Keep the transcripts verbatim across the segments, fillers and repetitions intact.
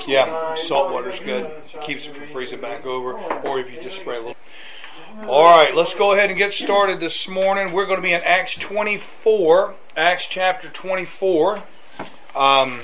Yeah, salt water's good. Keeps it from freezing back over. Or if you just spray a little. All right, let's go ahead and get started this morning. We're going to be in Acts twenty-four. Acts chapter twenty-four. Um,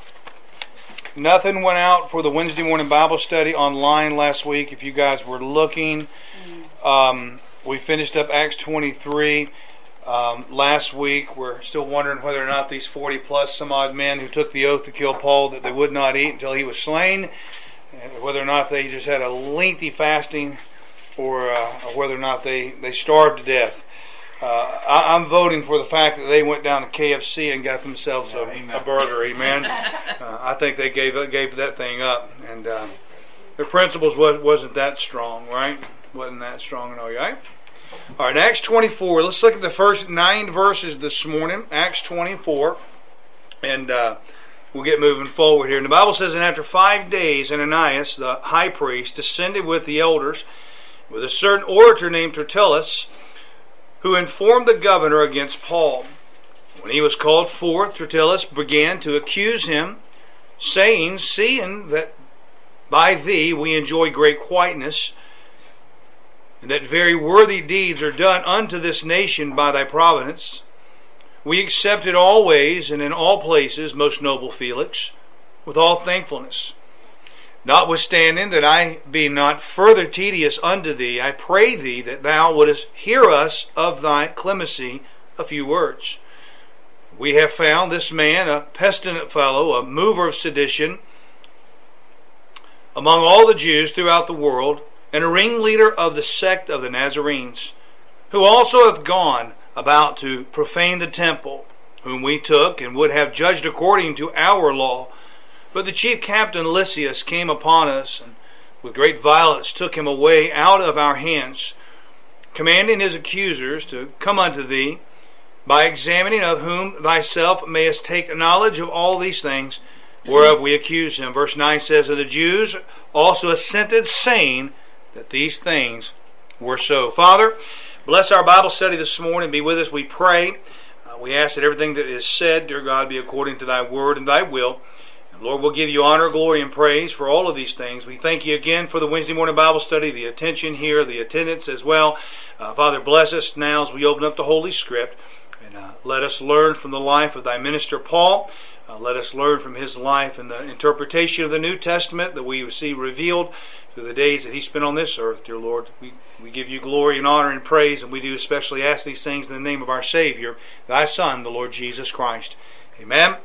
nothing went out for the Wednesday morning Bible study online last week. If you guys were looking, um, we finished up Acts twenty-three. Um, last week, we're still wondering whether or not these forty plus some odd men who took the oath to kill Paul that they would not eat until he was slain, and whether or not they just had a lengthy fasting, or, uh, or whether or not they, they starved to death. Uh, I, I'm voting for the fact that they went down to K F C and got themselves a, a burger. Amen. uh, I think they gave gave that thing up, and uh, their principles was, wasn't that strong, right? Wasn't that strong and all, right? All right, Acts twenty-four. Let's look at the first nine verses this morning. Acts twenty-four. And uh, we'll get moving forward here. And the Bible says, and after five days, Ananias, the high priest, descended with the elders, with a certain orator named Tertullus, who informed the governor against Paul. When he was called forth, Tertullus began to accuse him, saying, seeing that by thee we enjoy great quietness, and that very worthy deeds are done unto this nation by thy providence, we accept it always and in all places, most noble Felix, with all thankfulness. Notwithstanding that I be not further tedious unto thee, I pray thee that thou wouldest hear us of thy clemency a few words. We have found this man a pestilent fellow, a mover of sedition among all the Jews throughout the world, and a ringleader of the sect of the Nazarenes, who also hath gone about to profane the temple, whom we took and would have judged according to our law. But the chief captain Lysias came upon us, and with great violence took him away out of our hands, commanding his accusers to come unto thee, by examining of whom thyself mayest take knowledge of all these things, whereof we accuse him. Verse nine says, and the Jews also assented, saying that these things were so. Father, bless our Bible study this morning. Be with us, we pray. Uh, we ask that everything that is said, dear God, be according to thy word and thy will. And Lord, we'll give you honor, glory, and praise for all of these things. We thank you again for the Wednesday morning Bible study, the attention here, the attendance as well. Uh, Father, bless us now as we open up the Holy Script. And uh, let us learn from the life of thy minister Paul. Uh, let us learn from his life and the interpretation of the New Testament that we see revealed through the days that he spent on this earth, dear Lord. We, we give you glory and honor and praise, and we do especially ask these things in the name of our Savior, thy Son, the Lord Jesus Christ. Amen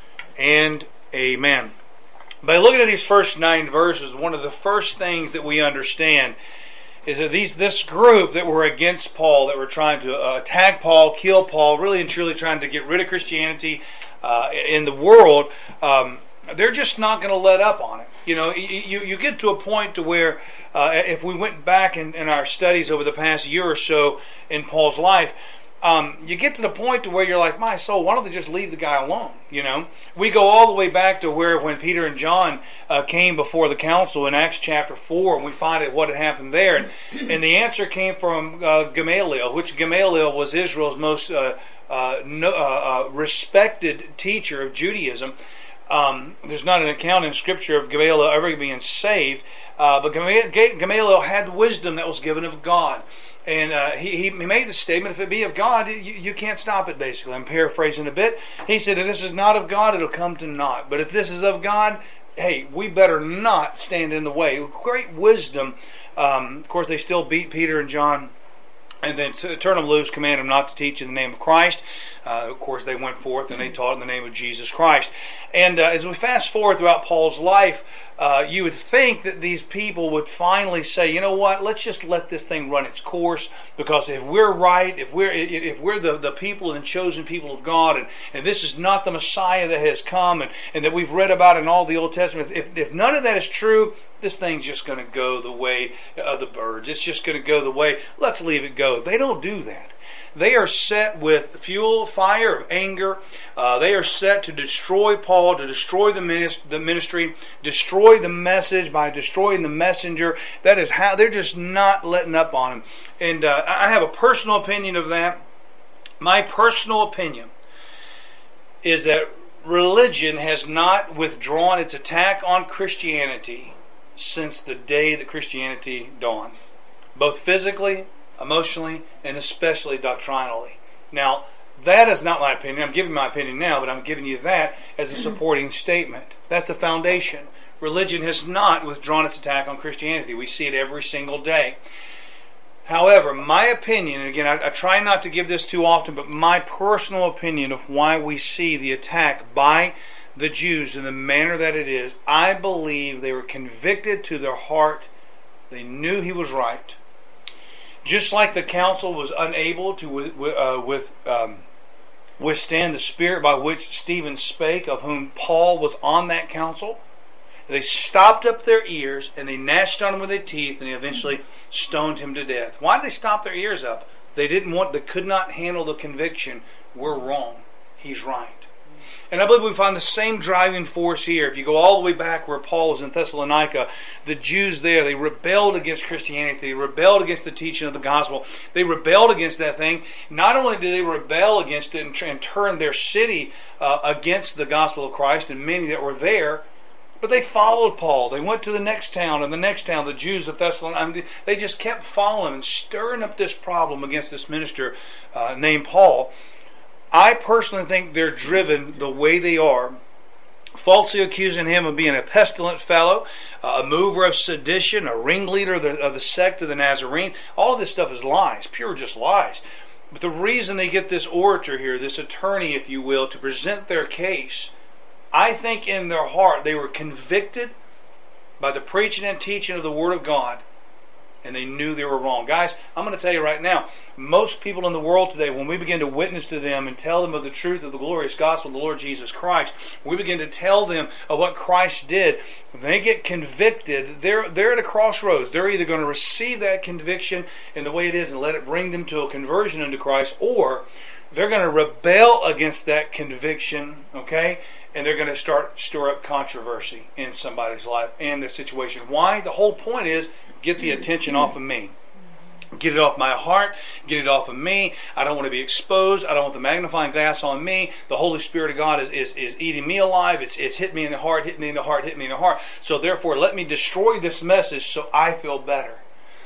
and amen. By looking at these first nine verses, one of the first things that we understand is that these this group that were against Paul, that were trying to uh, attack Paul, kill Paul, really and truly trying to get rid of Christianity uh, in the world, um, they're just not going to let up on it. You know, you, you get to a point to where, uh, if we went back in, in our studies over the past year or so in Paul's life, um, you get to the point to where you're like, my soul, why don't they just leave the guy alone? You know, we go all the way back to where when Peter and John uh, came before the council in Acts chapter four, and we find out what had happened there. And, and the answer came from uh, Gamaliel, which Gamaliel was Israel's most uh, uh, no, uh, uh, respected teacher of Judaism. Um, there's not an account in Scripture of Gamaliel ever being saved, uh, but Gamaliel had wisdom that was given of God. And uh, he, he made the statement, if it be of God, you, you can't stop it, basically. I'm paraphrasing a bit. He said, if this is not of God, it'll come to naught. But if this is of God, hey, we better not stand in the way. Great wisdom. Um, of course, they still beat Peter and John, and then to turn them loose, command them not to teach in the name of Christ. Uh, of course, they went forth and they taught in the name of Jesus Christ. And uh, as we fast forward throughout Paul's life, uh, you would think that these people would finally say, you know what, let's just let this thing run its course, because if we're right, if we're if we're the, the people and chosen people of God, and, and this is not the Messiah that has come and, and that we've read about in all the Old Testament, if, if none of that is true, this thing's just going to go the way of the birds. It's just going to go the way, let's leave it go. They don't do that. They are set with fuel, fire of anger. Uh, they are set to destroy Paul, to destroy the ministry, destroy the message by destroying the messenger. That is how they're just not letting up on him. And uh, I have a personal opinion of that. My personal opinion is that religion has not withdrawn its attack on Christianity since the day that Christianity dawned, both physically, emotionally, and especially doctrinally. Now, that is not my opinion. I'm giving my opinion now, but I'm giving you that as a supporting statement. That's a foundation. Religion has not withdrawn its attack on Christianity. We see it every single day. However, my opinion, and again, I, I try not to give this too often, but my personal opinion of why we see the attack by the Jews in the manner that it is, I believe they were convicted to their heart. They knew he was right. Just like the council was unable to uh, with, um, withstand the spirit by which Stephen spake, of whom Paul was on that council, they stopped up their ears and they gnashed on him with their teeth, and they eventually stoned him to death. Why did they stop their ears up? They didn't want, they could not handle the conviction. We're wrong. He's right. And I believe we find the same driving force here. If you go all the way back where Paul was in Thessalonica, the Jews there, they rebelled against Christianity. They rebelled against the teaching of the gospel. They rebelled against that thing. Not only did they rebel against it and, and turn their city uh, against the gospel of Christ and many that were there, but they followed Paul. They went to the next town and the next town, the Jews of Thessalonica. I mean, they just kept following and stirring up this problem against this minister uh, named Paul. I personally think they're driven the way they are, falsely accusing him of being a pestilent fellow, uh, a mover of sedition, a ringleader of the, of the sect of the Nazarene. All of this stuff is lies, pure just lies. But the reason they get this orator here, this attorney, if you will, to present their case, I think in their heart they were convicted by the preaching and teaching of the Word of God, and they knew they were wrong. Guys, I'm going to tell you right now, most people in the world today, when we begin to witness to them and tell them of the truth of the glorious gospel of the Lord Jesus Christ, we begin to tell them of what Christ did, when they get convicted, they're, they're at a crossroads. They're either going to receive that conviction in the way it is and let it bring them to a conversion into Christ, or they're going to rebel against that conviction, okay? And they're going to start stir up controversy in somebody's life and the situation. Why? The whole point is, get the attention off of me. Get it off my heart. Get it off of me. I don't want to be exposed. I don't want the magnifying glass on me. The Holy Spirit of God is, is, is eating me alive. It's, it's hit me in the heart, hit me in the heart, hit me in the heart. So therefore, let me destroy this message so I feel better.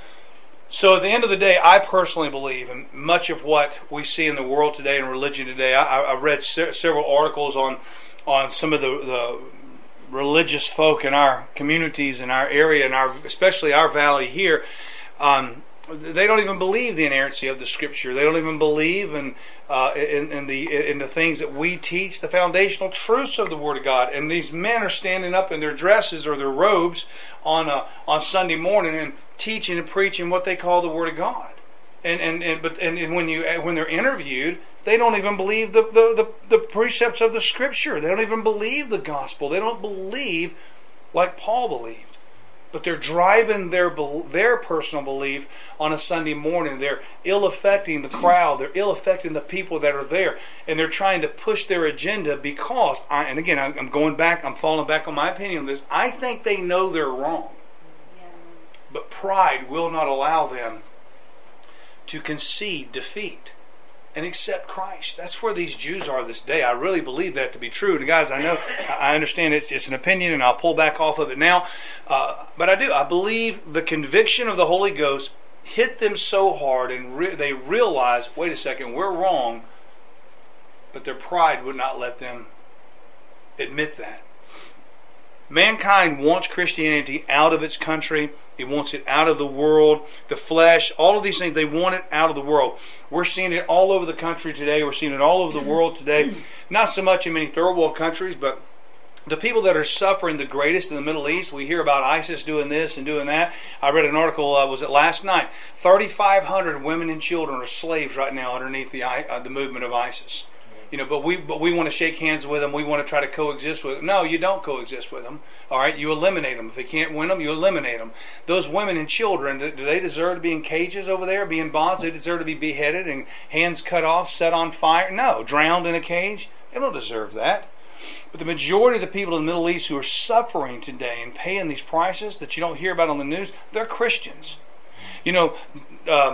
So at the end of the day, I personally believe, and much of what we see in the world today and religion today, I, I read se- several articles on on some of the, the religious folk in our communities, in our area, in our especially our valley here. Um, they don't even believe the inerrancy of the Scripture. They don't even believe in, uh, in, in the in the things that we teach, the foundational truths of the Word of God. And these men are standing up in their dresses or their robes on a, on Sunday morning and teaching and preaching what they call the Word of God. And and, and but and, and when you when they're interviewed, they don't even believe the, the, the, the precepts of the Scripture. They don't even believe the gospel. They don't believe like Paul believed. But they're driving their their personal belief on a Sunday morning. They're ill-affecting the crowd. They're ill-affecting the people that are there. And they're trying to push their agenda because, I, and again, I'm going back, I'm falling back on my opinion on this. I think they know they're wrong. But pride will not allow them to concede defeat and accept Christ. That's where these Jews are this day. I really believe that to be true. And guys, I know, I understand it's, it's an opinion, and I'll pull back off of it now. Uh, but I do. I believe the conviction of the Holy Ghost hit them so hard, and re- they realized, wait a second, we're wrong. But their pride would not let them admit that. Mankind wants Christianity out of its country. It wants it out of the world, the flesh, all of these things. They want it out of the world. We're seeing it all over the country today. We're seeing it all over the world today. Not so much in many third world countries, but the people that are suffering the greatest in the Middle East. We hear about ISIS doing this and doing that. I read an article, uh, was it last night? thirty-five hundred women and children are slaves right now underneath the uh, the movement of ISIS. You know, but we but we want to shake hands with them. We want to try to coexist with them. No, you don't coexist with them. All right, you eliminate them. If they can't win them, you eliminate them. Those women and children, do they deserve to be in cages over there, be in bonds? They deserve to be beheaded and hands cut off, set on fire? No, drowned in a cage? They don't deserve that. But the majority of the people in the Middle East who are suffering today and paying these prices that you don't hear about on the news, they're Christians. You know, um,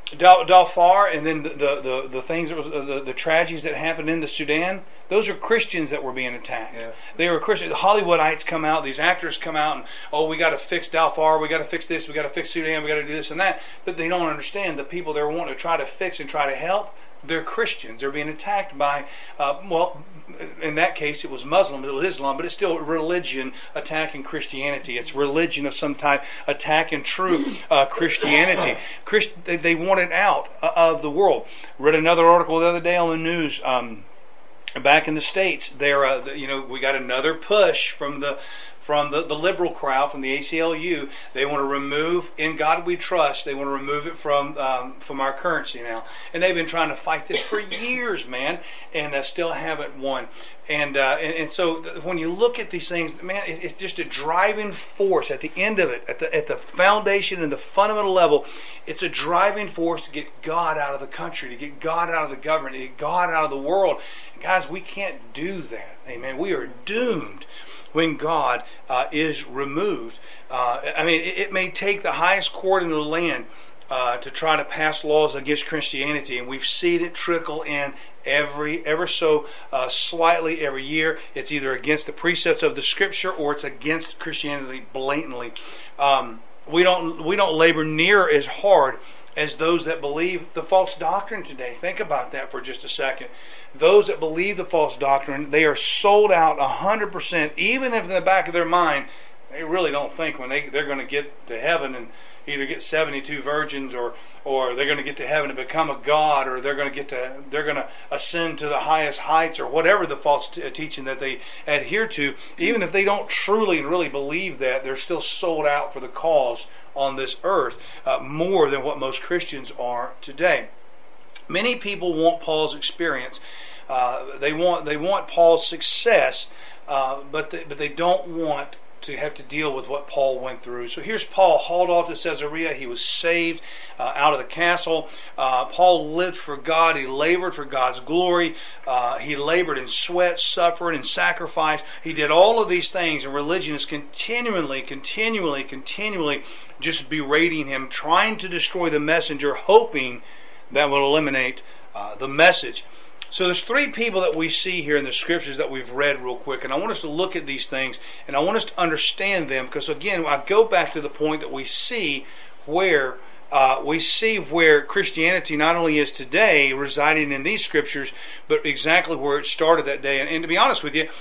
Darfur, and then the the, the, the things that was the, the tragedies that happened in the Sudan. Those are Christians that were being attacked. Yeah. They were Christians. The Hollywoodites come out. These actors come out and, oh, we got to fix Darfur. We got to fix this. We got to fix Sudan. We got to do this and that. But they don't understand the people they're wanting to try to fix and try to help. They're Christians. They're being attacked by, uh, well, in that case it was Muslim, it was Islam, but it's still religion attacking Christianity. It's religion of some type attacking true uh, Christianity. Christ, they, they want it out of the world. Read another article the other day on the news. Um, back in the States, there, uh, you know, we got another push from the. From the, the liberal crowd, from the A C L U, they want to remove "In God We Trust." They want to remove it from um, from our currency now, and they've been trying to fight this for years, man, and uh, still haven't won. And, uh, and and so when you look at these things, man, it, it's just a driving force at the end of it, at the at the foundation and the fundamental level. It's a driving force to get God out of the country, to get God out of the government, to get God out of the world. And guys, we can't do that. Amen. We are doomed when God uh, is removed. Uh, I mean, it, it may take the highest court in the land uh, to try to pass laws against Christianity, and we've seen it trickle in every, ever so uh, slightly every year. It's either against the precepts of the Scripture or it's against Christianity blatantly. Um, we don't we don't labor near as hard as those that believe the false doctrine today. Think about that for just a second. Those that believe the false doctrine, they are sold out one hundred percent, even if in the back of their mind, they really don't think when they, they're going to get to heaven and either get seventy-two virgins or or they're going to get to heaven and become a god, or they're going to get to they're going to ascend to the highest heights, or whatever the false t- teaching that they adhere to. Even if they don't truly and really believe that, they're still sold out for the cause on this earth uh, more than what most Christians are today. Many people want Paul's experience. Uh, they want they want Paul's success, uh, but they, but they don't want to have to deal with what Paul went through. So here's Paul hauled off to Caesarea. He was saved uh, out of the castle. Uh, Paul lived for God. He labored for God's glory. Uh, he labored in sweat, suffering, and sacrifice. He did all of these things, and religion is continually, continually, continually just berating him, trying to destroy the messenger, hoping that will eliminate uh, the message. So there's three people that we see here in the Scriptures that we've read real quick, and I want us to look at these things, and I want us to understand them, because again, I go back to the point that we see where uh, we see where Christianity not only is today, residing in these Scriptures, but exactly where it started that day. And, and to be honest with you,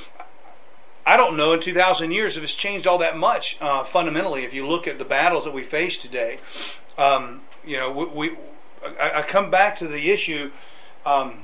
I don't know in two thousand years if it's changed all that much uh, fundamentally. If you look at the battles that we face today, um, you know, we, we I, I come back to the issue. Um,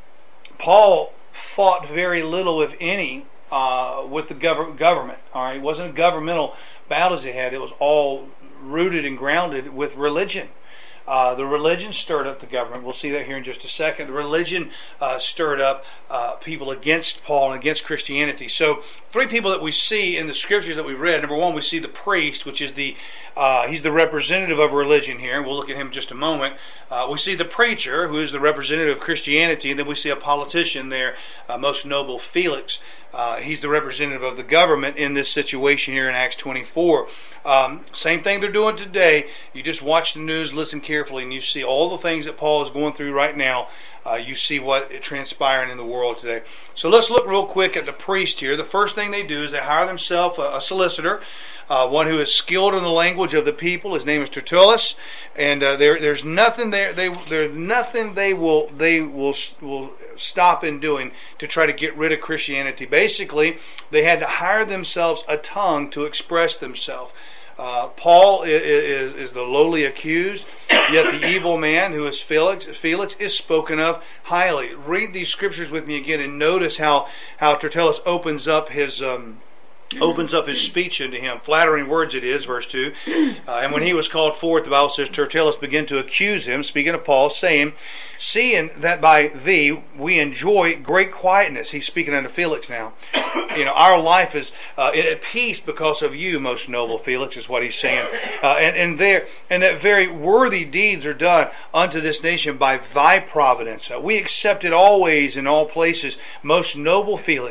Paul fought very little, if any, uh, with the gov- government. All right, it wasn't governmental battles he had. It was all rooted and grounded with religion. Uh, the religion stirred up the government. We'll see that here in just a second. The religion uh, stirred up uh, people against Paul and against Christianity. So, three people that we see in the Scriptures that we read. Number one, we see the priest, which is the uh, he's the representative of religion here, and we'll look at him in just a moment. Uh, we see the preacher, who is the representative of Christianity, and then we see a politician there, uh, most noble Felix. Uh, he's the representative of the government in this situation here in Acts twenty-four. Um, same thing they're doing today. You just watch the news, listen carefully, and you see all the things that Paul is going through right now. Uh, you see what is transpiring in the world today. So let's look real quick at the priest here. The first thing they do is they hire themselves a, a solicitor, uh, one who is skilled in the language of the people. His name is Tertullus, and uh, there, there's nothing there. They there's nothing they will they will will stop in doing to try to get rid of Christianity. Basically, they had to hire themselves a tongue to express themselves. Uh, Paul is, is, is the lowly accused, yet the evil man, who is Felix, Felix, is spoken of highly. Read these Scriptures with me again and notice how, how Tertullus opens up his um, opens up his speech into him. Flattering words it is, verse two. Uh, and when he was called forth, the Bible says, Tertullus began to accuse him, speaking of Paul, saying, seeing that by thee we enjoy great quietness. He's speaking unto Felix now. You know, our life is uh, at peace because of you, most noble Felix, is what he's saying. Uh, and, and there, and that very worthy deeds are done unto this nation by thy providence. Uh, we accept it always in all places, most noble Felix,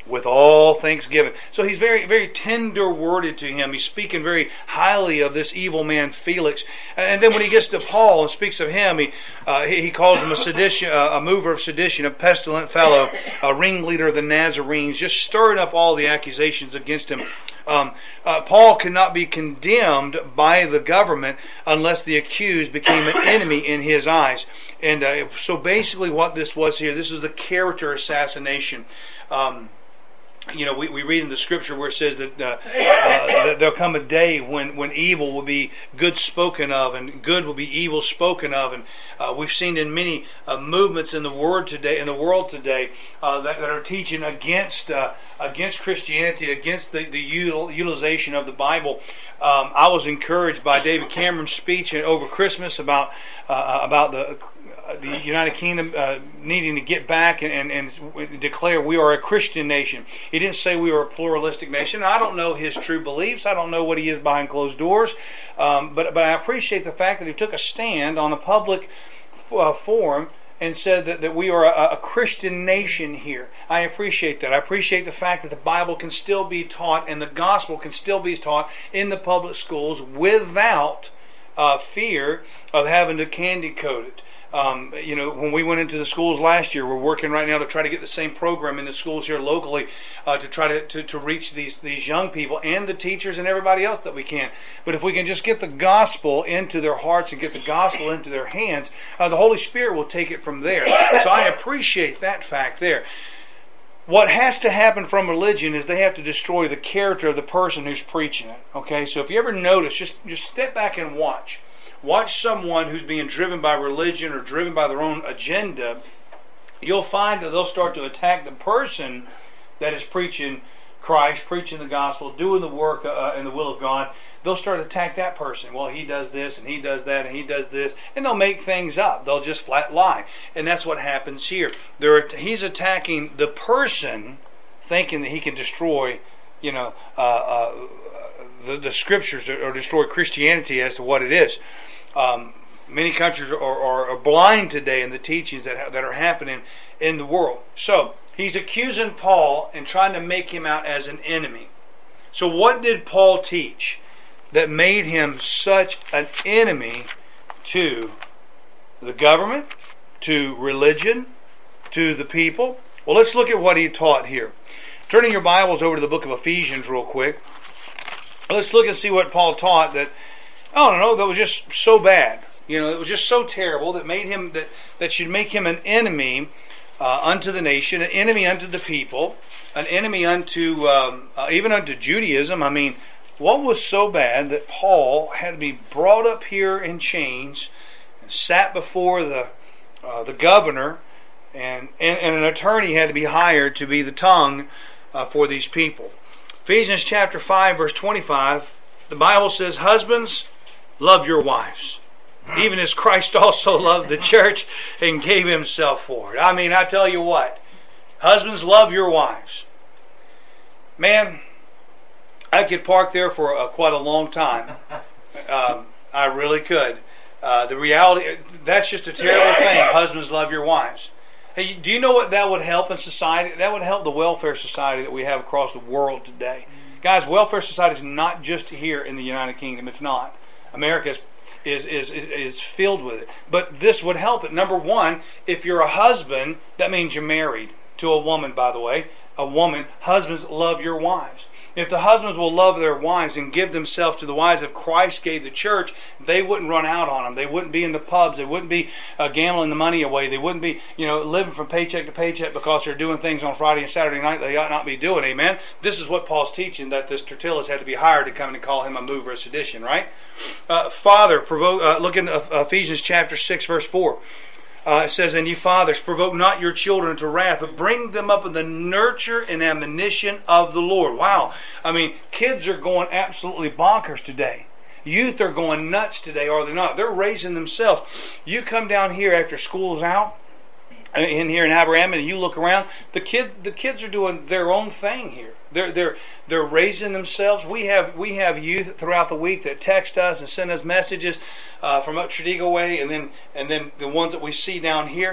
with all thanksgiving. So he's very, very tender-worded to him. He's speaking very highly of this evil man Felix. And then when he gets to Paul and speaks of him, he uh, he, he calls him a sedition, uh, a mover of sedition, a pestilent fellow, a ringleader of the Nazarenes, just stirring up all the accusations against him. Um, uh, Paul cannot be condemned by the government unless the accused became an enemy in his eyes. And uh, so basically what this was here, this is the character assassination. Um, You know, we, we read in the scripture where it says that, uh, uh, that there'll come a day when, when evil will be good spoken of and good will be evil spoken of. And uh, we've seen in many uh, movements in the word today, in the world today, uh, that, that are teaching against uh, against Christianity, against the, the util, utilization of the Bible. Um, I was encouraged by David Cameron's speech over Christmas about uh, about the. the United Kingdom uh, needing to get back and, and, and declare we are a Christian nation. He didn't say we are a pluralistic nation. I don't know his true beliefs. I don't know what he is behind closed doors. Um, but, but I appreciate the fact that he took a stand on a public uh, forum and said that, that we are a, a Christian nation here. I appreciate that. I appreciate the fact that the Bible can still be taught and the gospel can still be taught in the public schools without uh, fear of having to candy coat it. Um, you know, when we went into the schools last year, we're working right now to try to get the same program in the schools here locally uh, to try to, to, to reach these, these young people and the teachers and everybody else that we can. But if we can just get the gospel into their hearts and get the gospel into their hands, uh, the Holy Spirit will take it from there. So I appreciate that fact there. What has to happen from religion is they have to destroy the character of the person who's preaching it. Okay, so if you ever notice, just, just step back and watch. Watch someone who's being driven by religion or driven by their own agenda. You'll find that they'll start to attack the person that is preaching Christ, preaching the gospel, doing the work uh, in the will of God. They'll start to attack that person. Well, he does this and he does that and he does this. And they'll make things up. They'll just flat lie. And that's what happens here. They're, he's attacking the person thinking that he can destroy, you know, uh, uh, the, the scriptures or destroy Christianity as to what it is. Um, many countries are, are, are blind today in the teachings that, ha- that are happening in the world. So, he's accusing Paul and trying to make him out as an enemy. So what did Paul teach that made him such an enemy to the government, to religion, to the people? Well, let's look at what he taught here. Turning your Bibles over to the book of Ephesians real quick. Let's look and see what Paul taught that I don't know, that was just so bad. You know, it was just so terrible that made him that, that should make him an enemy uh, unto the nation, an enemy unto the people, an enemy unto um, uh, even unto Judaism. I mean, what was so bad that Paul had to be brought up here in chains and sat before the uh, the governor, and, and and an attorney had to be hired to be the tongue uh, for these people. Ephesians chapter five, verse twenty-five, the Bible says, "Husbands, love your wives, even as Christ also loved the church and gave himself for it." I mean, I tell you what, husbands, love your wives. Man, I could park there for a, quite a long time. Um, I really could. Uh, the reality, that's just a terrible thing. Husbands, love your wives. Hey, do you know what that would help in society? That would help the welfare society that we have across the world today. Guys, welfare society is not just here in the United Kingdom. It's not. America is, is, is, is filled with it. But this would help it. Number one, if you're a husband, that means you're married to a woman, by the way. A woman. Husbands, love your wives. If the husbands will love their wives and give themselves to the wives of Christ gave the church, they wouldn't run out on them. They wouldn't be in the pubs. They wouldn't be uh, gambling the money away. They wouldn't be, you know, living from paycheck to paycheck because they're doing things on Friday and Saturday night they ought not be doing. Amen? This is what Paul's teaching, that this Tertullus had to be hired to come in and call him a mover of sedition, right? Uh, Father, provoke, uh, look in Ephesians chapter six, verse four. Uh, it says, "And ye fathers, provoke not your children to wrath, but bring them up in the nurture and admonition of the Lord." Wow. I mean, kids are going absolutely bonkers today. Youth are going nuts today, are they not? They're raising themselves. You come down here after school's out, in here in Aberama, and you look around, the kid, the kids are doing their own thing here. They're they're they're raising themselves. We have we have youth throughout the week that text us and send us messages uh, from up Tredego way, and then and then the ones that we see down here.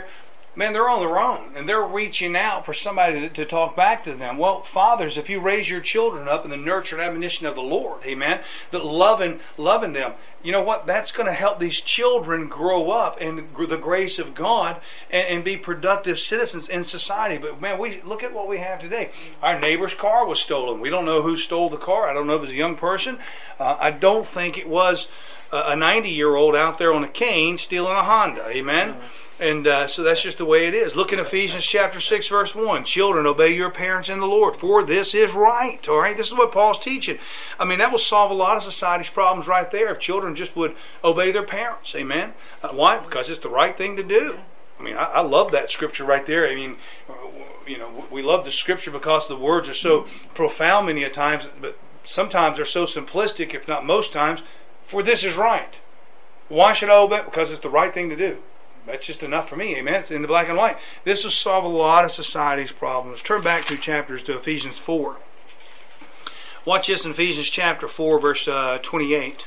man, they're on their own, and they're reaching out for somebody to, to talk back to them. Well, fathers, if you raise your children up in the nurture and admonition of the Lord, amen, that loving, loving them, you know what? That's going to help these children grow up in the grace of God and, and be productive citizens in society. But man, we look at what we have today. Our neighbor's car was stolen. We don't know who stole the car. I don't know if it was a young person. Uh, I don't think it was a ninety-year-old out there on a cane stealing a Honda. Amen. And uh, so that's just the way it is. Look in Ephesians chapter six, verse one. Children, obey your parents in the Lord, for this is right. All right, this is what Paul's teaching. I mean, that will solve a lot of society's problems right there if children just would obey their parents. Amen. Uh, why? Because it's the right thing to do. I mean, I, I love that scripture right there. I mean, you know, we love the scripture because the words are so profound many a times, but sometimes they're so simplistic, if not most times. For this is right. Why should I obey? Because it's the right thing to do. That's just enough for me, amen. It's in the black and white. This will solve a lot of society's problems. Turn back two chapters to Ephesians four. Watch this in Ephesians chapter four, verse uh, twenty-eight.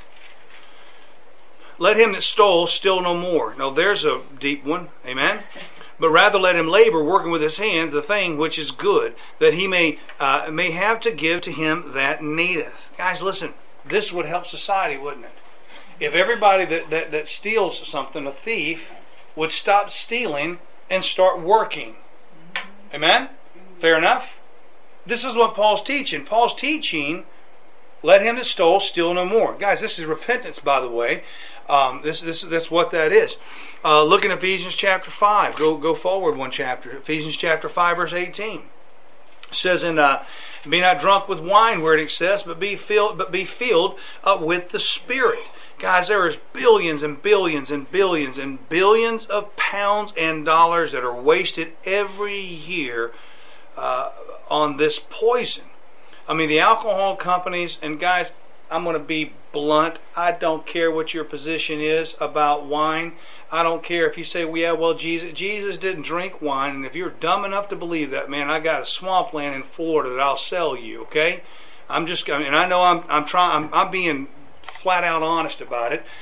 Let him that stole steal no more. Now there's a deep one, amen. But rather let him labor, working with his hands, the thing which is good, that he may uh, may have to give to him that needeth. Guys, listen, this would help society, wouldn't it? If everybody that, that, that steals something, a thief, would stop stealing and start working. Amen? Fair enough? This is what Paul's teaching. Paul's teaching, let him that stole steal no more. Guys, this is repentance, by the way. Um, this, this, that's what that is. Uh, look in Ephesians chapter five. Go, go forward one chapter. Ephesians chapter five, verse eighteen. It says, in, uh, be not drunk with wine where it excess, but be filled, but be filled uh, with the Spirit. Guys, there is billions and billions and billions and billions of pounds and dollars that are wasted every year uh, on this poison. I mean, the alcohol companies, and guys, I'm going to be blunt. I don't care what your position is about wine. I don't care if you say, well, yeah, well, Jesus, Jesus didn't drink wine. And if you're dumb enough to believe that, man, I got a swampland in Florida that I'll sell you, okay? I'm just, I mean, and I know I'm, I'm trying, I'm, I'm being flat out honest about it.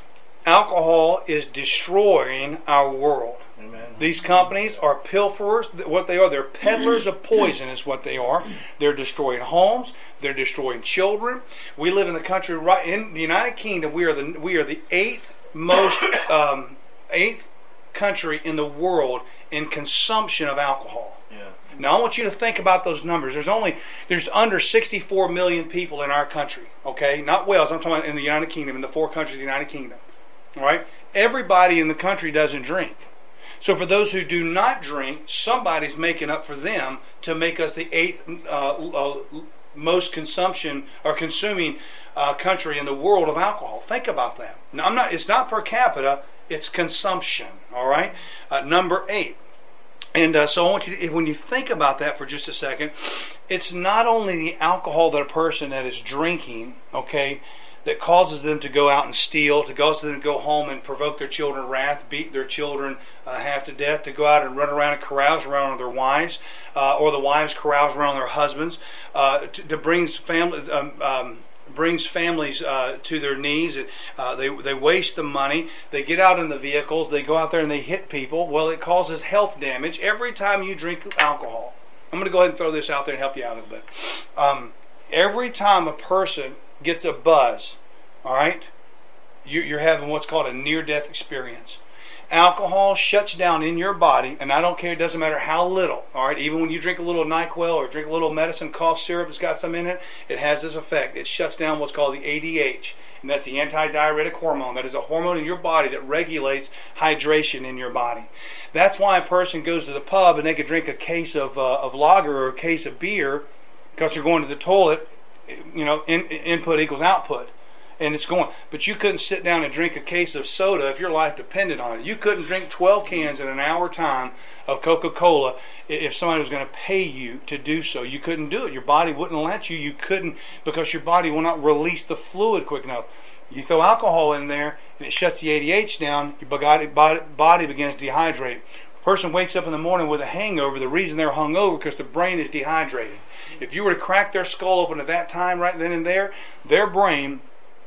Alcohol is destroying our world. Amen. These companies are pilferers. What they are, they're peddlers of poison is what they are. They're destroying homes. They're destroying children. We live in the country, right in the United Kingdom. We are the we are the eighth most um, eighth country in the world in consumption of alcohol. Yeah. Now I want you to think about those numbers. There's only there's under sixty-four million people in our country. Okay, not Wales. I'm talking about in the United Kingdom, in the four countries of the United Kingdom. All right, everybody in the country doesn't drink. So for those who do not drink, somebody's making up for them to make us the eighth uh, uh, most consumption or consuming uh, country in the world of alcohol. Think about that. Now, I'm not. It's not per capita. It's consumption. All right. Uh, number eight. And uh, so I want you to, when you think about that for just a second, it's not only the alcohol that a person that is drinking, okay, that causes them to go out and steal, to cause them to go home and provoke their children wrath, beat their children uh, half to death, to go out and run around and carouse around with their wives, uh, or the wives carouse around their husbands, uh, to, to brings family. Um, um, brings families uh, to their knees. Uh, they they waste the money. They get out in the vehicles. They go out there and they hit people. Well, it causes health damage every time you drink alcohol. I'm going to go ahead and throw this out there and help you out a little bit. Um, every time a person gets a buzz, all right, you, you're having what's called a near-death experience. Alcohol shuts down in your body, and I don't care, it doesn't matter how little, all right? Even when you drink a little NyQuil or drink a little medicine, cough syrup that's got some in it, it has this effect. It shuts down what's called the A D H, and that's the antidiuretic hormone. That is a hormone in your body that regulates hydration in your body. That's why a person goes to the pub and they could drink a case of, uh, of lager or a case of beer because they're going to the toilet. You know, in, input equals output. And it's going, but you couldn't sit down and drink a case of soda if your life depended on it. You couldn't drink twelve cans in an hour time of Coca-Cola if somebody was going to pay you to do so. You couldn't do it. Your body wouldn't let you. You couldn't, because your body will not release the fluid quick enough. You throw alcohol in there and it shuts the A D H down. Your body, body, body begins to dehydrate. A person wakes up in the morning with a hangover. The reason they're hungover because the brain is dehydrated. If you were to crack their skull open at that time, right then and there, their brain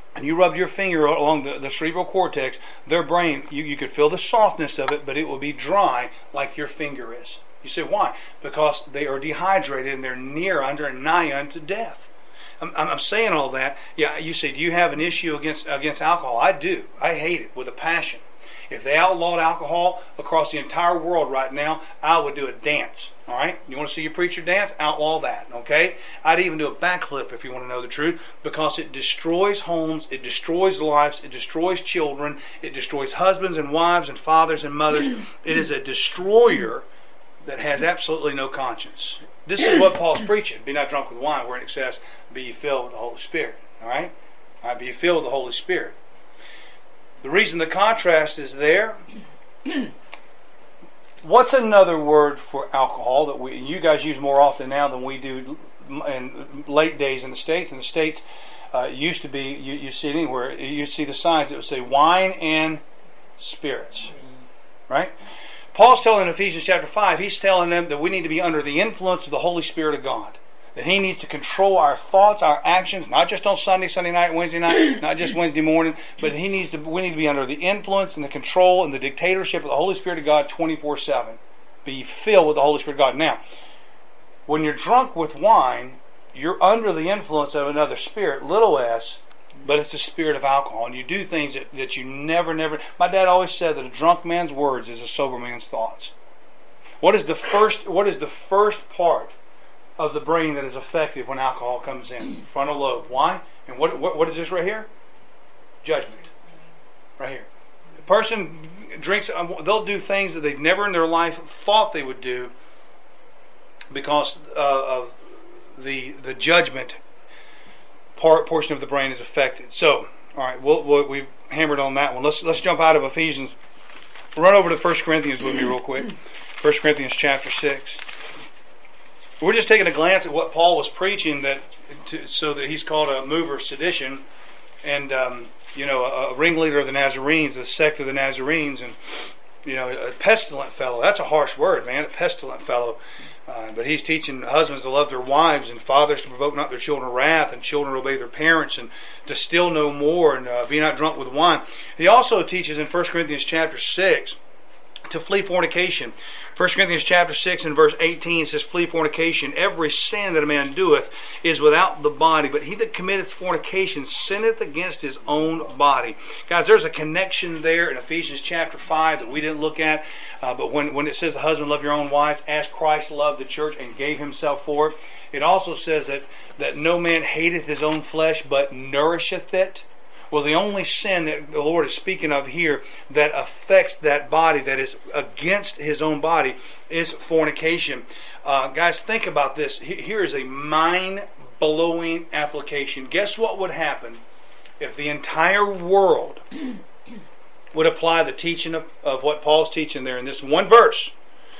and you rubbed your finger along the, the cerebral cortex, their brain, you, you could feel the softness of it, but it will be dry like your finger is. You say, why? Because they are dehydrated and they're near under and nigh unto death. I'm, I'm saying all that. Yeah, you say, do you have an issue against against alcohol? I do. I hate it with a passion. If they outlawed alcohol across the entire world right now, I would do a dance. All right? You want to see your preacher dance? Outlaw that. Okay? I'd even do a backflip if you want to know the truth, because it destroys homes, it destroys lives, it destroys children, it destroys husbands and wives and fathers and mothers. It is a destroyer that has absolutely no conscience. This is what Paul's preaching. Be not drunk with wine, where in excess, be ye filled with the Holy Spirit. All right? All right, be ye filled with the Holy Spirit. The reason the contrast is there. What's another word for alcohol that we you guys use more often now than we do in late days in the States? In the States, uh, used to be, you, you see it anywhere, you see the signs that would say wine and spirits. Right? Paul's telling in Ephesians chapter five, he's telling them that we need to be under the influence of the Holy Spirit of God. That He needs to control our thoughts, our actions, not just on Sunday, Sunday night, Wednesday night, not just Wednesday morning, but He needs to. We need to be under the influence and the control and the dictatorship of the Holy Spirit of God twenty-four seven. Be filled with the Holy Spirit of God. Now, when you're drunk with wine, you're under the influence of another spirit, little s, but it's the spirit of alcohol. And you do things that, that you never, never... My dad always said that a drunk man's words is a sober man's thoughts. What is the first, what is the first part of the brain that is affected when alcohol comes in? Frontal lobe. Why? And what, what what is this right here? Judgment. Right here. The person drinks, they'll do things that they've never in their life thought they would do because uh, of the the judgment part portion of the brain is affected. So, all right, we'll, we'll, we've hammered on that one. Let's let's jump out of Ephesians. Run over to First Corinthians with me real quick. First Corinthians chapter six. We're just taking a glance at what Paul was preaching, that to, so that he's called a mover of sedition, and um, you know, a, a ringleader of the Nazarenes, the sect of the Nazarenes, and you know, a pestilent fellow. That's a harsh word, man. A pestilent fellow. Uh, but he's teaching husbands to love their wives, and fathers to provoke not their children to wrath, and children to obey their parents, and to steal no more, and uh, be not drunk with wine. He also teaches in First Corinthians chapter six to flee fornication. First Corinthians chapter six and verse eighteen says, flee fornication. Every sin that a man doeth is without the body, but he that committeth fornication sinneth against his own body. Guys, there's a connection there in Ephesians chapter five that we didn't look at, uh, but when, when it says, the husband love your own wives as Christ loved the church and gave himself for it, it also says that, that no man hateth his own flesh, but nourisheth it. Well, the only sin that the Lord is speaking of here that affects that body, that is against his own body, is fornication. Uh, guys, think about this. Here is a mind-blowing application. Guess what would happen if the entire world would apply the teaching of, of what Paul's teaching there in this one verse?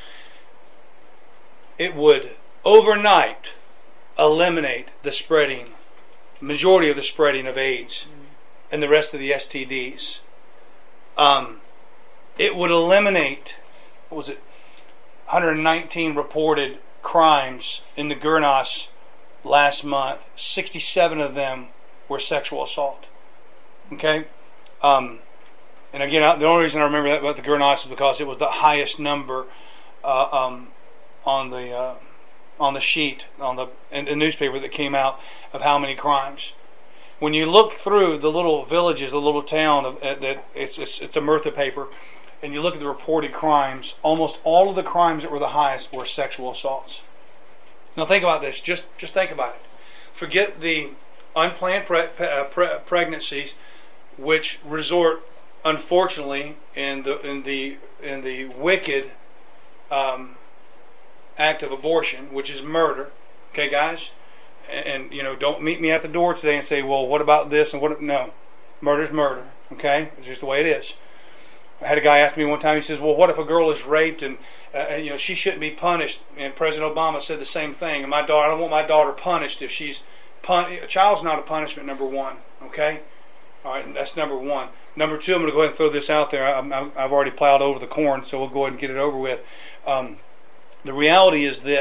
It would overnight eliminate the spreading, majority of the spreading of AIDS and the rest of the S T Ds. Um, it would eliminate, what was it, one hundred nineteen reported crimes in the Gurnas last month. sixty-seven of them were sexual assault. Okay? Um, and again, the only reason I remember that about the Gurnas is because it was the highest number uh, um, on the uh, on the sheet, on the, in the newspaper that came out of how many crimes. When you look through the little villages, the little town of, uh, that it's, it's it's a Murtha paper, and you look at the reported crimes, almost all of the crimes that were the highest were sexual assaults. Now think about this. Just just think about it. Forget the unplanned pre- uh, pre- pregnancies, which resort, unfortunately, in the in the in the wicked um, act of abortion, which is murder. Okay, guys. And, you know, don't meet me at the door today and say, well, what about this and what? No. Murder's murder. Okay? It's just the way it is. I had a guy ask me one time, he says, well, what if a girl is raped and, uh, you know, she shouldn't be punished? And President Obama said the same thing. And my daughter, I don't want my daughter punished if she's, pun- a child's not a punishment, number one. Okay? All right, that's number one. Number two, I'm going to go ahead and throw this out there. I, I, I've already plowed over the corn, so we'll go ahead and get it over with. Um, the reality is this.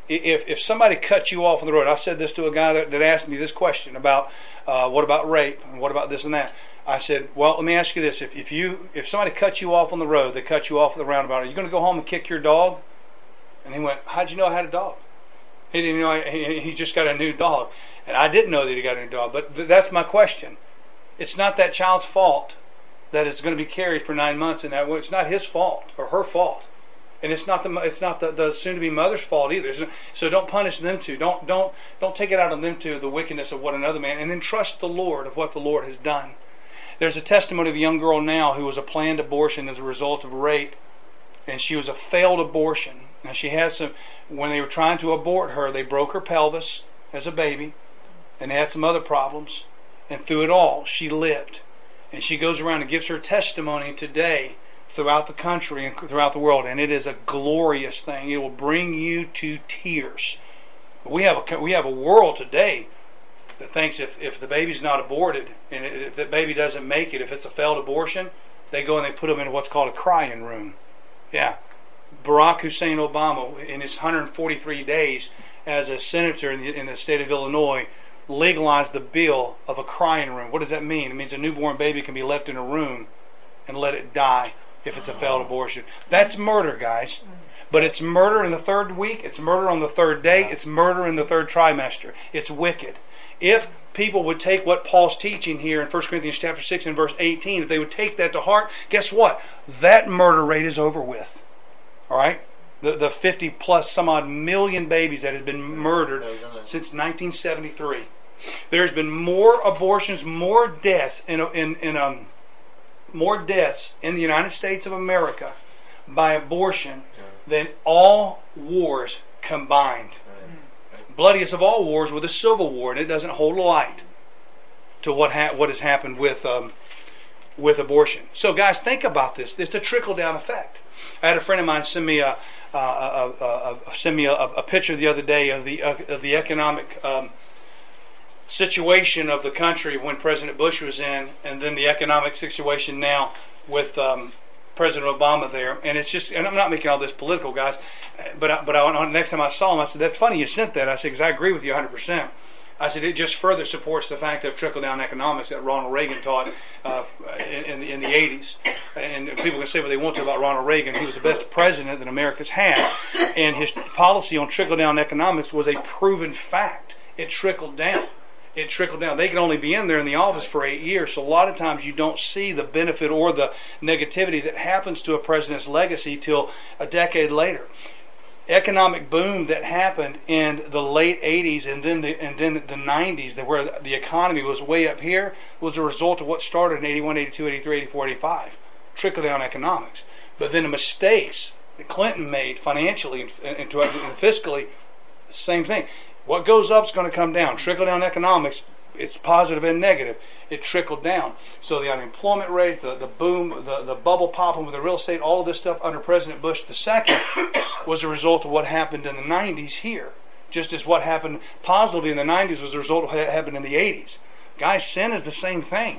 if if somebody cuts you off on the road, I said this to a guy that, that asked me this question about uh, what about rape and what about this and that. I said, well, let me ask you this: if if you if somebody cuts you off on the road, they cut you off at the roundabout, are you going to go home and kick your dog? And he went, how'd you know I had a dog? He didn't know. He, he just got a new dog, and I didn't know that he got a new dog. But th- that's my question. It's not that child's fault that is going to be carried for nine months, and that it's not his fault or her fault. And it's not the it's not the, the soon-to-be mother's fault either. So don't punish them too. Don't don't don't take it out on them too, the wickedness of what another man, and then trust the Lord of what the Lord has done. There's a testimony of a young girl now who was a planned abortion as a result of rape, and she was a failed abortion. Now she has some. When they were trying to abort her, they broke her pelvis as a baby, and they had some other problems. And through it all, she lived, and she goes around and gives her testimony today throughout the country and throughout the world, and it is a glorious thing. It will bring you to tears. We have a we have a world today that thinks if, if the baby's not aborted and if the baby doesn't make it, if it's a failed abortion, they go and they put them in what's called a crying room. Yeah, Barack Hussein Obama, in his one hundred forty-three days as a senator in the, in the state of Illinois, legalized the bill of a crying room. What does that mean? It means a newborn baby can be left in a room and let it die if it's a failed abortion. That's murder, guys. But it's murder in the third week. It's murder on the third day. It's murder in the third trimester. It's wicked. If people would take what Paul's teaching here in First Corinthians chapter six and verse eighteen, if they would take that to heart, guess what? That murder rate is over with. All right? The the fifty plus some odd million babies that have been murdered since nineteen seventy-three. There's been more abortions, more deaths in in in um more deaths in the United States of America by abortion than all wars combined. Bloodiest of all wars was the Civil War, and it doesn't hold a light to what ha- what has happened with um, with abortion. So, guys, think about this. It's a trickle down effect. I had a friend of mine send me a uh, uh, uh, uh, send me a, a picture the other day of the uh, of the economic um, situation of the country when President Bush was in, and then the economic situation now with um, President Obama there. And it's just, and I'm not making all this political, guys, but I, but I, next time I saw him, I said, that's funny you sent that. I said, because I agree with you one hundred percent. I said, it just further supports the fact of trickle-down economics that Ronald Reagan taught uh, in, in, the, in the eighties. And people can say what they want to about Ronald Reagan. He was the best president that America's had. And his policy on trickle-down economics was a proven fact. It trickled down. It trickled down. They can only be in there in the office for eight years, so a lot of times you don't see the benefit or the negativity that happens to a president's legacy till a decade later. Economic boom that happened in the late eighties and then the and then the nineties, where the economy was way up here, was a result of what started in eighty-one, eighty-two, eighty-three, eighty-four, eighty-five. Trickle down economics. But then the mistakes that Clinton made financially and, and, and fiscally, same thing. What goes up is going to come down. Trickle down economics, it's positive and negative. It trickled down. So the unemployment rate, the, the boom, the, the bubble popping with the real estate, all of this stuff under President Bush the second was a result of what happened in the nineties here. Just as what happened positively in the nineties was a result of what happened in the eighties. Guys, sin is the same thing.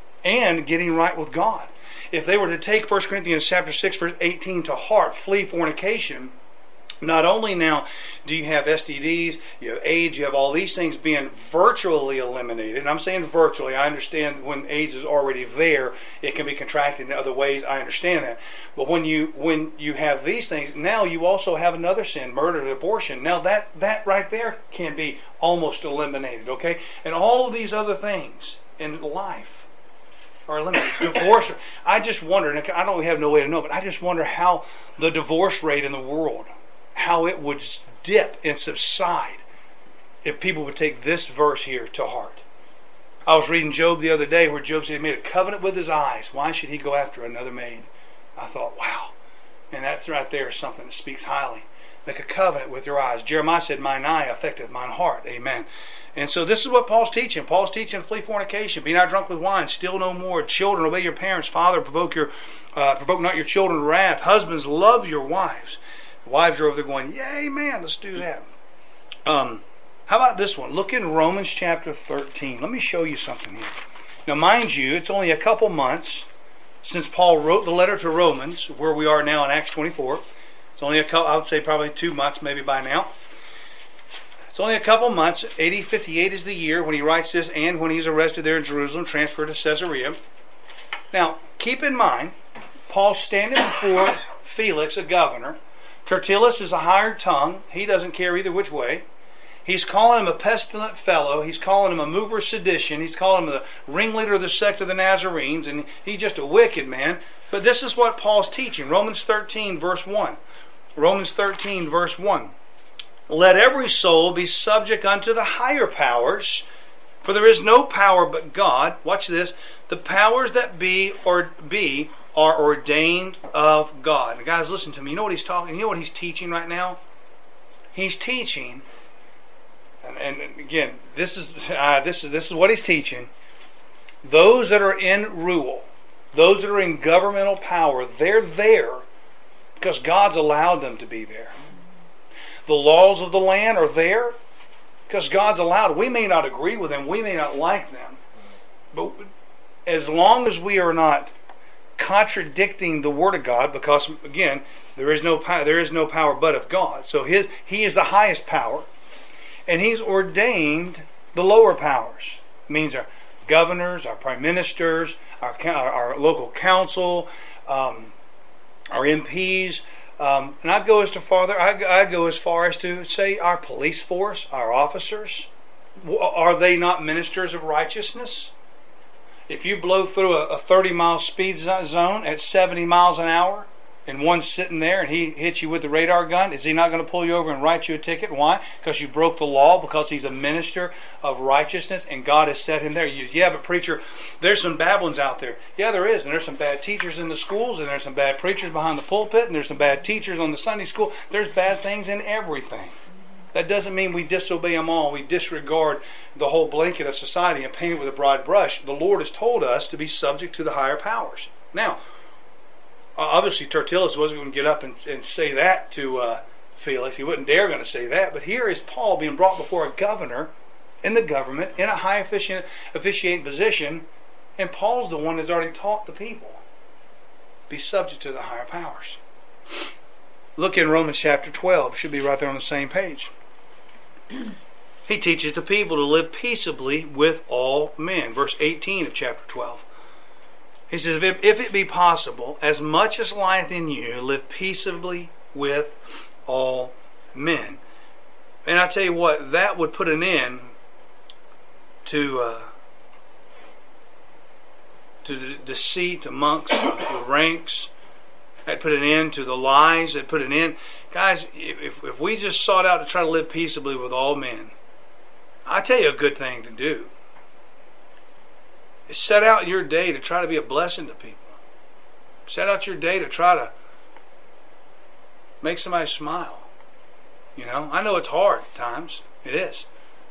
And getting right with God. If they were to take First Corinthians chapter six, verse eighteen to heart, flee fornication, not only now do you have S T Ds, you have AIDS, you have all these things being virtually eliminated. And I'm saying virtually. I understand when AIDS is already there, it can be contracted in other ways. I understand that. But when you when you have these things, now you also have another sin, murder and abortion. Now that, that right there can be almost eliminated, okay? And all of these other things in life are eliminated. Divorce, I just wonder, and I don't have no way to know, but I just wonder how the divorce rate in the world, how it would dip and subside if people would take this verse here to heart. I was reading Job the other day where Job said he made a covenant with his eyes. Why should he go after another maid? I thought, wow. And that's right there is something that speaks highly. Make a covenant with your eyes. Jeremiah said, mine eye affecteth mine heart. Amen. And so this is what Paul's teaching. Paul's teaching flee fornication. Be not drunk with wine. Steal no more. Children, obey your parents. Father, provoke your uh, provoke not your children to wrath. Husbands, love your wives. Wives are over there going, yay, man, let's do that. Um, how about this one? Look in Romans chapter thirteen. Let me show you something here. Now, mind you, it's only a couple months since Paul wrote the letter to Romans, where we are now in Acts twenty-four. It's only a couple, I would say probably two months maybe by now. It's only a couple months. A D fifty-eight is the year when he writes this, and when he's arrested there in Jerusalem, transferred to Caesarea. Now, keep in mind, Paul's standing before Felix, a governor. Tertullus is a hired tongue. He doesn't care either which way. He's calling him a pestilent fellow. He's calling him a mover of sedition. He's calling him the ringleader of the sect of the Nazarenes. And he's just a wicked man. But this is what Paul's teaching. Romans thirteen, verse one. Romans thirteen, verse one. Let every soul be subject unto the higher powers, for there is no power but God. Watch this. The powers that be or be are ordained of God. And guys, listen to me. You know what he's talking? You know what he's teaching right now? He's teaching, and, and again, this is uh, this is this is what he's teaching. Those that are in rule, those that are in governmental power, they're there because God's allowed them to be there. The laws of the land are there because God's allowed. We may not agree with them. We may not like them. But as long as we are not contradicting the Word of God, because again, there is no power, there is no power but of God. So his, He is the highest power. And He's ordained the lower powers. It means our governors, our prime ministers, our, our local council, um, our M Ps, Um, and I'd go as to farther. I'd, I'd go as far as to say our police force, our officers. Are they not ministers of righteousness? If you blow through a, a thirty mile speed zone at seventy miles an hour, and one's sitting there and he hits you with the radar gun, is he not going to pull you over and write you a ticket? Why? Because you broke the law, because he's a minister of righteousness and God has set him there. You, yeah, but preacher, there's some bad ones out there. Yeah, there is. And there's some bad teachers in the schools, and there's some bad preachers behind the pulpit, and there's some bad teachers on the Sunday school. There's bad things in everything. That doesn't mean we disobey them all. We disregard the whole blanket of society and paint it with a broad brush. The Lord has told us to be subject to the higher powers. Now, obviously, Tertullus wasn't going to get up and, and say that to uh, Felix. He wouldn't dare going to say that. But here is Paul being brought before a governor in the government in a high officiant, officiating position, and Paul's the one that's already taught the people be subject to the higher powers. Look in Romans chapter twelve. It should be right there on the same page. He teaches the people to live peaceably with all men. Verse eighteen of chapter twelve. He says, if, if it be possible, as much as lieth in you, live peaceably with all men. And I tell you what, that would put an end to uh, to the deceit amongst the ranks. That put an end to the lies. That put an end. Guys, if, if we just sought out to try to live peaceably with all men, I tell you a good thing to do. Set out your day to try to be a blessing to people. Set out your day to try to make somebody smile. You know, I know it's hard at times. It is.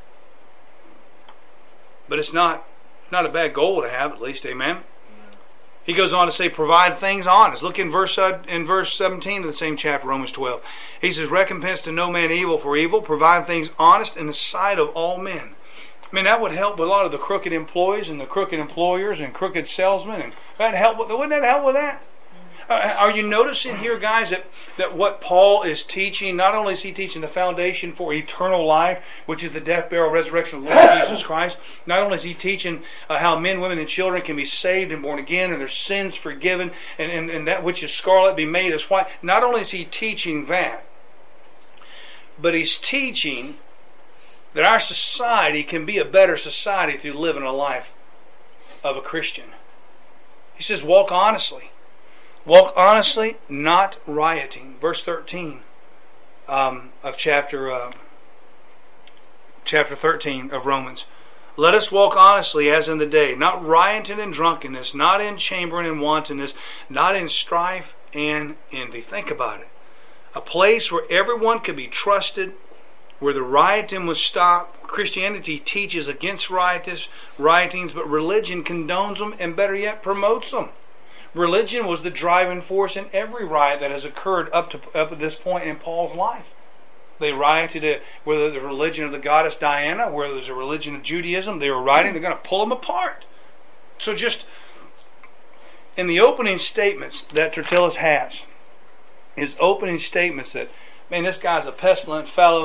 But it's not, not a bad goal to have, at least. Amen? Amen. He goes on to say, provide things honest. Look in verse uh, in verse seventeen of the same chapter, Romans twelve. He says, recompense to no man evil for evil. Provide things honest in the sight of all men. I mean, that would help with a lot of the crooked employees and the crooked employers and crooked salesmen. And that help with, wouldn't that help with that? Uh, are you noticing here, guys, that, that what Paul is teaching, not only is he teaching the foundation for eternal life, which is the death, burial, resurrection of the Lord Jesus Christ, not only is he teaching uh, how men, women, and children can be saved and born again and their sins forgiven and, and, and that which is scarlet be made as white. Not only is he teaching that, but he's teaching that our society can be a better society through living a life of a Christian. He says, walk honestly. Walk honestly, not rioting. Verse thirteen um, of chapter uh, chapter thirteen of Romans. Let us walk honestly as in the day, not rioting and drunkenness, not in chambering and wantonness, not in strife and envy. Think about it. A place where everyone can be trusted, where the rioting would stop. Christianity teaches against riotous riotings, but religion condones them and better yet promotes them. Religion was the driving force in every riot that has occurred up to up to this point in Paul's life. They rioted at, whether the religion of the goddess Diana, whether there's a religion of Judaism, they were rioting, they're going to pull them apart. So just in the opening statements that Tertullus has, his opening statements that, man, this guy's a pestilent fellow,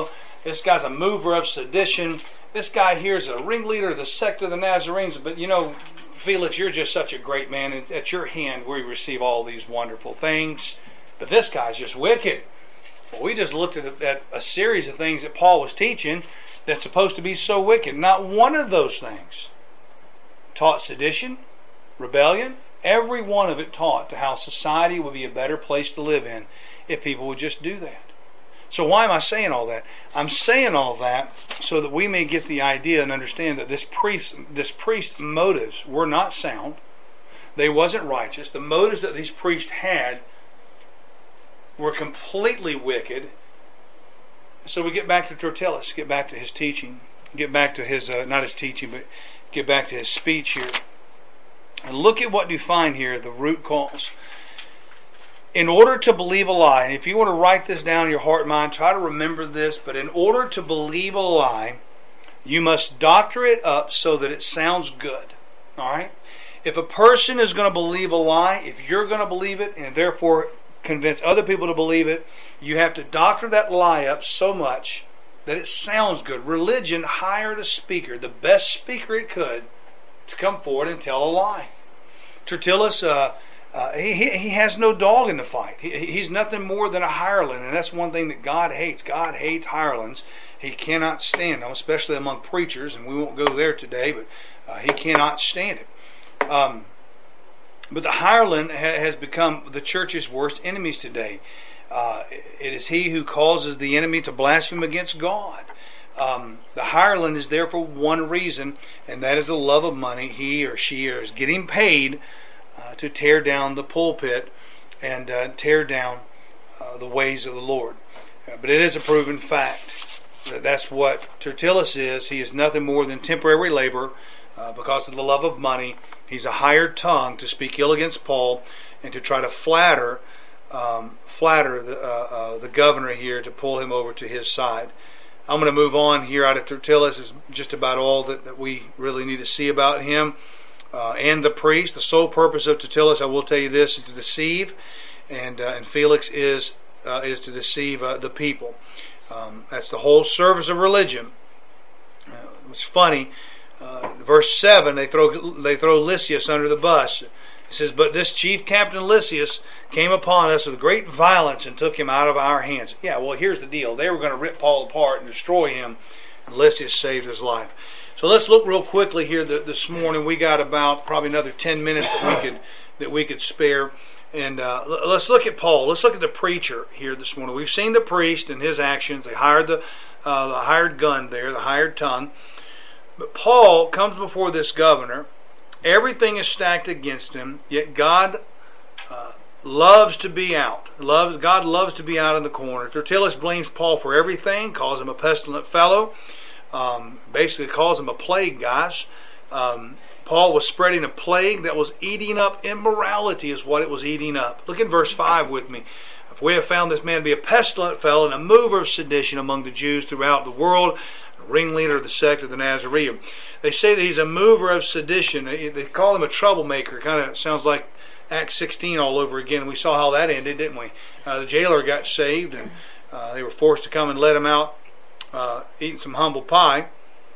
This guy's a mover of sedition. This guy here is a ringleader of the sect of the Nazarenes. But you know, Felix, you're just such a great man. It's at your hand we receive all these wonderful things. But this guy's just wicked. Well, we just looked at a, at a series of things that Paul was teaching that's supposed to be so wicked. Not one of those things taught sedition, rebellion. Every one of it taught to how society would be a better place to live in if people would just do that. So why am I saying all that? I'm saying all that so that we may get the idea and understand that this priest, this priest's motives were not sound. They wasn't righteous. The motives that these priests had were completely wicked. So we get back to Tertullus, get back to his teaching, get back to his, uh, not his teaching, but get back to his speech here. And look at what you find here, the root cause. In order to believe a lie, and if you want to write this down in your heart and mind, try to remember this, but in order to believe a lie, you must doctor it up so that it sounds good. Alright? If a person is going to believe a lie, if you're going to believe it, and therefore convince other people to believe it, you have to doctor that lie up so much that it sounds good. Religion hired a speaker, the best speaker it could, to come forward and tell a lie. Tertullus, uh, uh, he, he has no dog in the fight. He, he's nothing more than a hireling, and that's one thing that God hates. God hates hirelings. He cannot stand them, especially among preachers, and we won't go there today, but uh, he cannot stand it. Um, but the hireling ha- has become the church's worst enemies today. Uh, it is he who causes the enemy to blaspheme against God. Um, the hireling is there for one reason, and that is the love of money. He or she is getting paid uh, to tear down the pulpit and uh, tear down uh, the ways of the Lord. Uh, but it is a proven fact that that's what Tertullus is. He is nothing more than temporary labor uh, because of the love of money. He's a hired tongue to speak ill against Paul and to try to flatter um, flatter the, uh, uh, the governor here to pull him over to his side. I'm going to move on here out of Tertullus. Is just about all that, that we really need to see about him uh, and the priest. The sole purpose of Tertullus, I will tell you this, is to deceive, and uh, and Felix is uh, is to deceive uh, the people. Um, that's the whole service of religion. Uh, it's funny. Uh, verse seven, they throw they throw Lysias under the bus. It says, "But this chief captain Lysias came upon us with great violence and took him out of our hands." Yeah, well, here's the deal. They were going to rip Paul apart and destroy him, and Lysias saved his life. So let's look real quickly here this morning. We got about probably another ten minutes that we could that we could spare. And uh, let's look at Paul. Let's look at the preacher here this morning. We've seen the priest and his actions. They hired the, uh, the hired gun there, the hired tongue. But Paul comes before this governor. Everything is stacked against him, yet God uh, loves to be out. Loves God loves to be out in the corner. Tertullus blames Paul for everything, calls him a pestilent fellow, um, basically calls him a plague, guys. Um, Paul was spreading a plague that was eating up immorality, is what it was eating up. Look at verse five with me. "If we have found this man to be a pestilent fellow and a mover of sedition among the Jews throughout the world, a ringleader of the sect of the Nazarenes." They say that he's a mover of sedition. They call him a troublemaker. Kind of sounds like Acts sixteen all over again. We saw how that ended, didn't we? Uh, the jailer got saved, and uh, they were forced to come and let him out uh, eating some humble pie.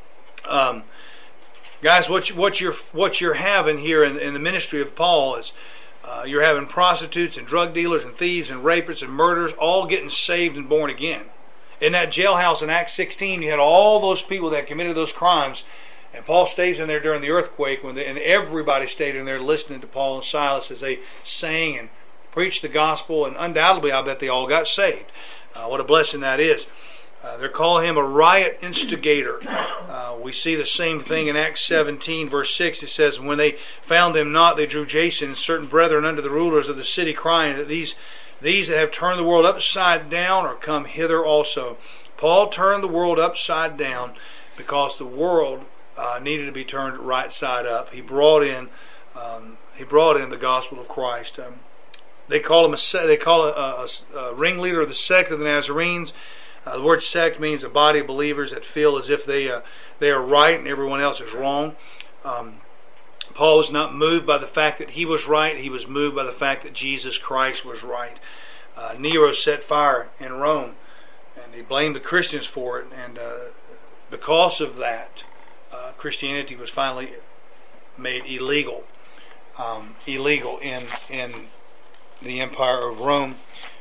Um, guys, what, you, what, you're, what you're having here in, in the ministry of Paul is uh, you're having prostitutes and drug dealers and thieves and rapists and murderers all getting saved and born again. In that jailhouse in Acts sixteen, you had all those people that committed those crimes, and Paul stays in there during the earthquake, when they, and everybody stayed in there listening to Paul and Silas as they sang and preached the gospel, and undoubtedly I bet they all got saved. Uh, what a blessing that is. Uh, they're calling him a riot instigator. Uh, we see the same thing in Acts seventeen, verse six. It says, "When they found them not, they drew Jason and certain brethren unto the rulers of the city, crying that these These that have turned the world upside down are come hither also." Paul turned the world upside down because the world uh, needed to be turned right side up. He brought in, um, he brought in the gospel of Christ. Um, they call him a they call a, a, a ringleader of the sect of the Nazarenes. Uh, the word sect means a body of believers that feel as if they uh, they are right and everyone else is wrong. Um, Paul was not moved by the fact that he was right. He was moved by the fact that Jesus Christ was right. Uh, Nero set fire in Rome, and he blamed the Christians for it. And uh, because of that, uh, Christianity was finally made illegal, um, illegal in in the Empire of Rome.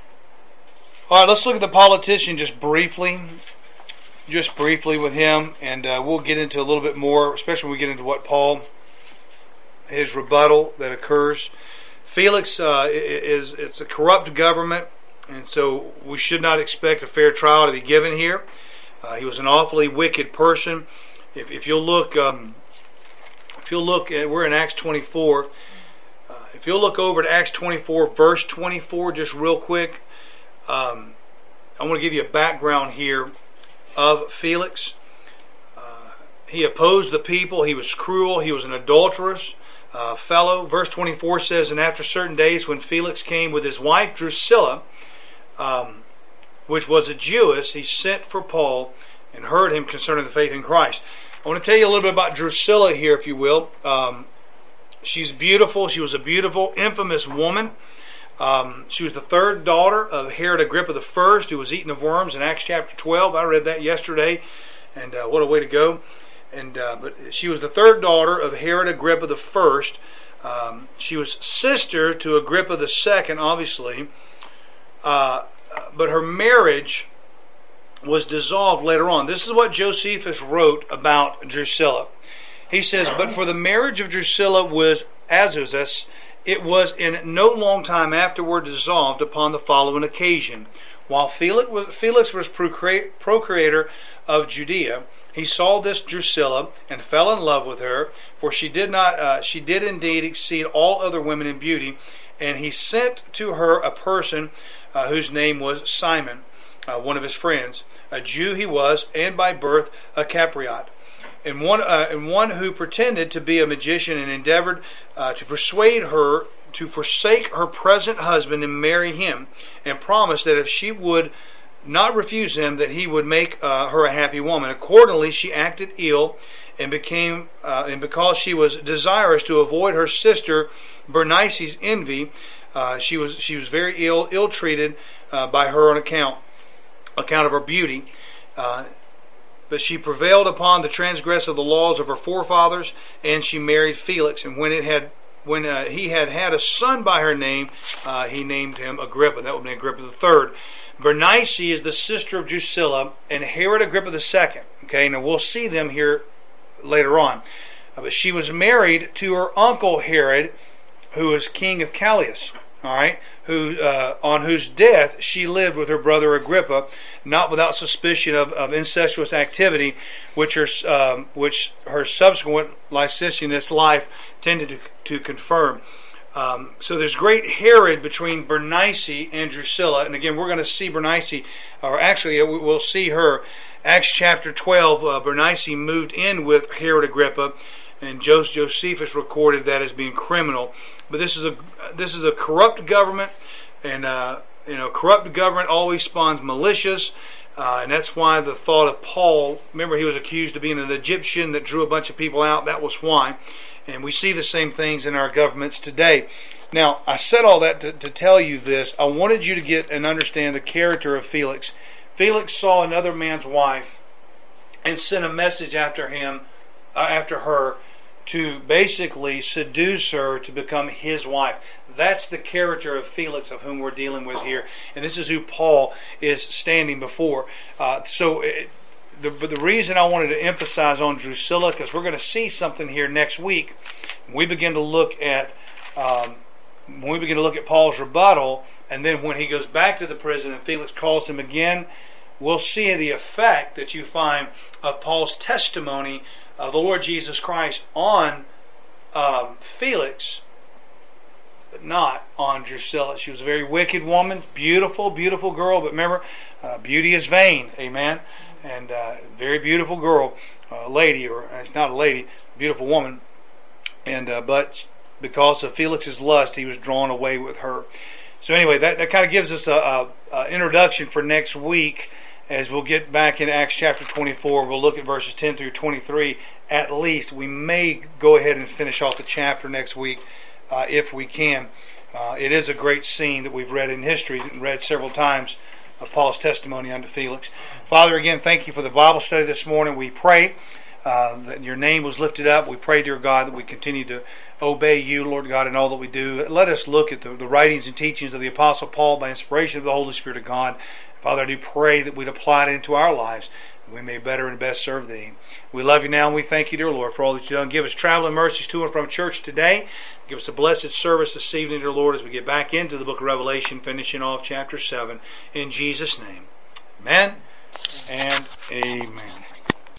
All right, let's look at the politician just briefly, just briefly with him, and uh, we'll get into a little bit more, especially when we get into what Paul, his rebuttal that occurs. Felix uh, is it's a corrupt government, and so we should not expect a fair trial to be given here. Uh, he was an awfully wicked person. If, if you'll look, um, if you'll look at, we're in Acts twenty-four. Uh, if you'll look over to Acts twenty-four, verse twenty-four, just real quick. Um, I want to give you a background here of Felix. Uh, he opposed the people. He was cruel. He was an adulterous uh, fellow. Verse twenty-four says, "And after certain days, when Felix came with his wife Drusilla, um, which was a Jewess, he sent for Paul and heard him concerning the faith in Christ." I want to tell you a little bit about Drusilla here, if you will. Um, she's beautiful. She was a beautiful, infamous woman. Um, she was the third daughter of Herod Agrippa the First, who was eaten of worms in Acts chapter twelve. I read that yesterday, and uh, what a way to go! And uh, but she was the third daughter of Herod Agrippa the First. Um, she was sister to Agrippa the Second, obviously, uh, but her marriage was dissolved later on. This is what Josephus wrote about Drusilla. He says, "But for the marriage of Drusilla was Azusus, it was in no long time afterward dissolved upon the following occasion. While Felix was, Felix was procurator of Judea, he saw this Drusilla and fell in love with her, for she did not, uh, she did indeed exceed all other women in beauty. And he sent to her a person uh, whose name was Simon, uh, one of his friends. A Jew he was, and by birth a Capriot. And one, uh, and one who pretended to be a magician and endeavored uh, to persuade her to forsake her present husband and marry him, and promised that if she would not refuse him, that he would make uh, her a happy woman. Accordingly, she acted ill, and became, uh, and because she was desirous to avoid her sister Bernice's envy, uh, she was she was very ill, ill treated uh, by her on account account of her beauty. Uh, But she prevailed upon the transgress of the laws of her forefathers, and she married Felix. And when it had, when uh, he had had a son by her name, uh, he named him Agrippa. That would be Agrippa the Third. Bernice is the sister of Drusilla and Herod Agrippa the Second. Okay, now we'll see them here later on. Uh, but she was married to her uncle Herod, who was king of Callias. All right, who uh, on whose death she lived with her brother Agrippa, not without suspicion of, of incestuous activity, which her um, which her subsequent licentious life tended to, to confirm. Um, so there's great Herod between Bernice and Drusilla, and again we're going to see Bernice, or actually we'll see her. Acts chapter twelve, uh, Bernice moved in with Herod Agrippa, and Josephus recorded that as being criminal. But this is a this is a corrupt government, and uh, you know, corrupt government always spawns militias, uh, and that's why the thought of Paul. Remember, he was accused of being an Egyptian that drew a bunch of people out. That was why, and we see the same things in our governments today. Now, I said all that to, to tell you this. I wanted you to get and understand the character of Felix. Felix saw another man's wife and sent a message after him, uh, after her. to basically seduce her to become his wife. That's the character of Felix of whom we're dealing with here. And this is who Paul is standing before. Uh, so it, the, the reason I wanted to emphasize on Drusilla, because we're going to see something here next week. When we begin to look at um, when we begin to look at Paul's rebuttal, and then when he goes back to the prison and Felix calls him again, we'll see the effect that you find of Paul's testimony of the Lord Jesus Christ on um, Felix, but not on Drusilla. She was a very wicked woman, beautiful, beautiful girl. But remember, uh, beauty is vain, amen. And uh, very beautiful girl, uh, lady, or it's not a lady, beautiful woman. And uh, but because of Felix's lust, he was drawn away with her. So anyway, that, that kind of gives us a, a, a introduction for next week. As we'll get back in Acts chapter twenty-four, we'll look at verses ten through twenty-three at least. We may go ahead and finish off the chapter next week uh, if we can. Uh, it is a great scene that we've read in history and read several times of Paul's testimony unto Felix. Father, again, thank you for the Bible study this morning. We pray uh, that your name was lifted up. We pray, dear God, that we continue to obey you, Lord God, in all that we do. Let us look at the, the writings and teachings of the Apostle Paul by inspiration of the Holy Spirit of God. Father, I do pray that we'd apply it into our lives, that we may better and best serve thee. We love you now, and we thank you, dear Lord, for all that you've done. Give us traveling mercies to and from church today. Give us a blessed service this evening, dear Lord, as we get back into the book of Revelation, finishing off chapter seven. In Jesus' name, amen and amen.